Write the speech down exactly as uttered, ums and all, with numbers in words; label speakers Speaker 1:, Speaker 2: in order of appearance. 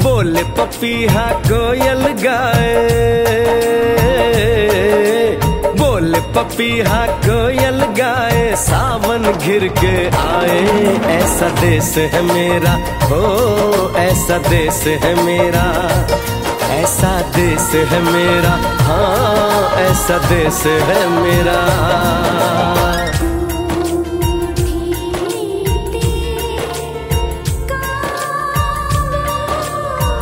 Speaker 1: बोले पपीहा कोयल गाए, बोले पपीहा कोयल गाए, सावन घिर के आए। ऐसा देश है मेरा, हो ऐसा देश है मेरा, ऐसा देश है मेरा, हाँ ऐसा देश है मेरा।